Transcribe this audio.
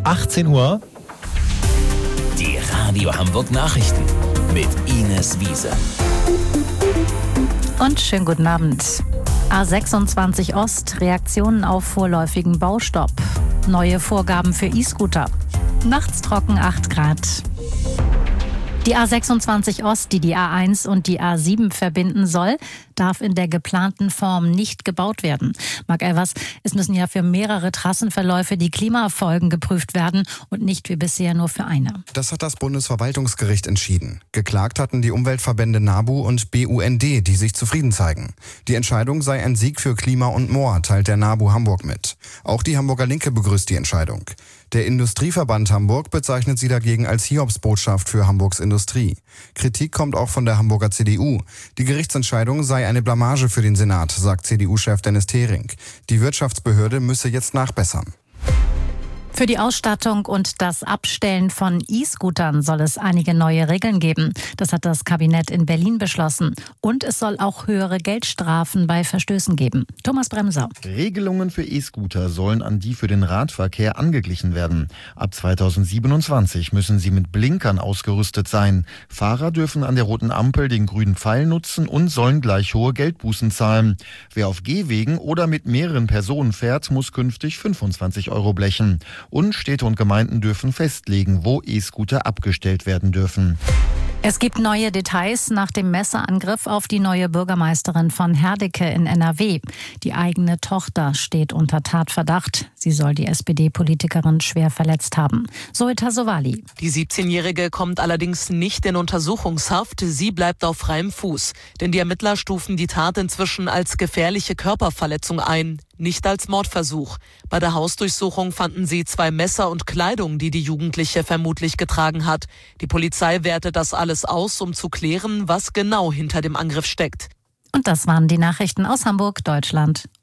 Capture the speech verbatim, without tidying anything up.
achtzehn Uhr. Die Radio Hamburg Nachrichten mit Ines Wiese. Und schönen guten Abend. A sechsundzwanzig Ost, Reaktionen auf vorläufigen Baustopp. Neue Vorgaben für E-Scooter. Nachts trocken acht Grad. Die A sechsundzwanzig Ost, die die A eins und die A sieben verbinden soll, darf in der geplanten Form nicht gebaut werden. Marc Elvers, es müssen ja für mehrere Trassenverläufe die Klimafolgen geprüft werden und nicht wie bisher nur für eine. Das hat das Bundesverwaltungsgericht entschieden. Geklagt hatten die Umweltverbände NABU und B U N D, die sich zufrieden zeigen. Die Entscheidung sei ein Sieg für Klima und Moor, teilt der NABU Hamburg mit. Auch die Hamburger Linke begrüßt die Entscheidung. Der Industrieverband Hamburg bezeichnet sie dagegen als Hiobsbotschaft für Hamburgs Industrie. Kritik kommt auch von der Hamburger C D U. Die Gerichtsentscheidung sei eine Blamage für den Senat, sagt C D U-Chef Dennis Thering. Die Wirtschaftsbehörde müsse jetzt nachbessern. Für die Ausstattung und das Abstellen von E-Scootern soll es einige neue Regeln geben. Das hat das Kabinett in Berlin beschlossen. Und es soll auch höhere Geldstrafen bei Verstößen geben. Thomas Bremser. Regelungen für E-Scooter sollen an die für den Radverkehr angeglichen werden. Ab zweitausendsiebenundzwanzig müssen sie mit Blinkern ausgerüstet sein. Fahrer dürfen an der roten Ampel den grünen Pfeil nutzen und sollen gleich hohe Geldbußen zahlen. Wer auf Gehwegen oder mit mehreren Personen fährt, muss künftig fünfundzwanzig Euro blechen. Und Städte und Gemeinden dürfen festlegen, wo E-Scooter abgestellt werden dürfen. Es gibt neue Details nach dem Messerangriff auf die neue Bürgermeisterin von Herdecke in N R W. Die eigene Tochter steht unter Tatverdacht. Sie soll die S P D-Politikerin schwer verletzt haben. Zoe Tassovali. Die siebzehnjährige kommt allerdings nicht in Untersuchungshaft. Sie bleibt auf freiem Fuß. Denn die Ermittler stufen die Tat inzwischen als gefährliche Körperverletzung ein, nicht als Mordversuch. Bei der Hausdurchsuchung fanden sie zwei Messer und Kleidung, die die Jugendliche vermutlich getragen hat. Die Polizei wertet das alles aus, um zu klären, was genau hinter dem Angriff steckt. Und das waren die Nachrichten aus Hamburg, Deutschland